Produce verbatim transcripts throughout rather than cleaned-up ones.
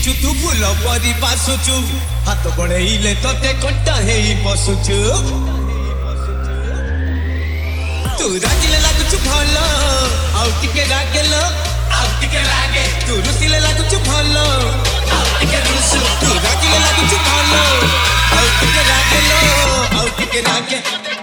फुटिचु तू फुल परी बासुचु हाथ बड़ेइले तते कट्टा हेई बसुचु तू रागिले लागुचु भलो आउ टिके रागेलो आउ टिके रागे तू रुसिले लागुचु भलो आउ टिके रुसु तू रागिले लागुचु भलो आउ टिके रागेलो आउ टिके रागे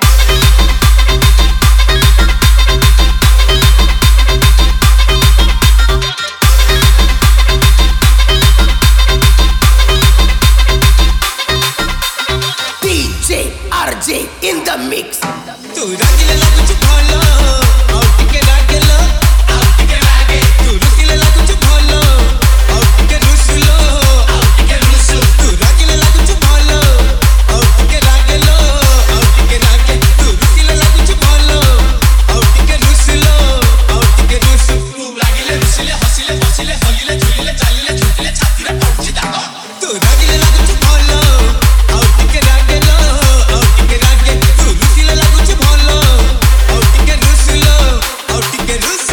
R J in the mix. तू रागिले लागुचु भलो आउ टिके रागेलो आउ टिके रागे तू रुसिले लागुचु भलो आउ टिके रुसुलो आउ टिके रुसु तू रागिले लागुचु भलो आउ टिके रागेलो आउ टिके रागे तू रुसिले लागुचु भलो आउ टिके रुसुलो आउ टिके रुसु तू रागिले रुसिले हसिले बसिले हलिले झुलिले चालिले झुटिले छातीरे पड़छि दाग तू रागिले लागुचु भलो आउ टिके रागेलो आउ टिके रागे तू रुसिले लागुचु भलो आउ टिके रुसुलो आउ टिके रुसु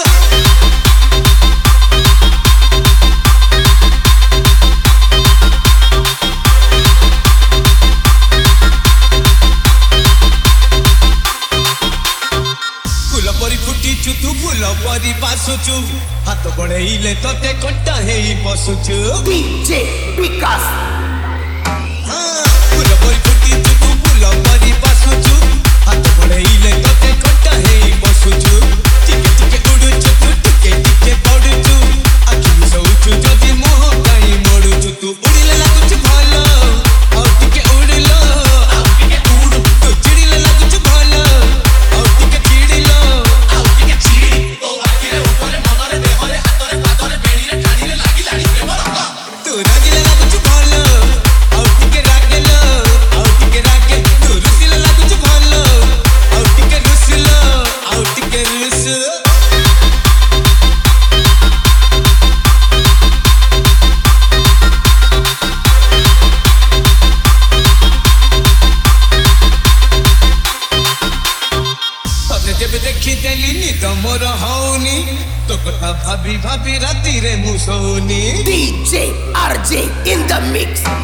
फुल परी फुटिचु तू फुल परी बासुचु हाथ बड़ेइले तते कट्टा हेई बसुचु D J Vikas. हाँ फुल परी फुटिचु तू फुल परी बासुचु हाथ बड़ेइले तते कट्टा हेई बसुचु टिके टिके उडुचु तू टिके टिके पडुचु आखि सौचु जदि मोह काई मडुचु तू उडिले लागुचु भलो आउ टिके उडिलो आउ टिके उडु तू चिडिले लागुचु भलो आउ टिके चिडिलो आउ टिके चिडी तो आखिरे ऊपर मगरे देहरे हातरे पादरे बेडीरे ठाडीरे लागिलाणी प्रेम रंग तू रागिले लागुचु भलो आउ टिके रागेलो आउ टिके रागे तू रुसिले लागुचु भलो आउ टिके रुसिलो आउ टिके रुसु तते जेबे देखि देली निद मोर हौनी तो कथा भाबी भाबी राती रे मुसौनी D J R J in the mix.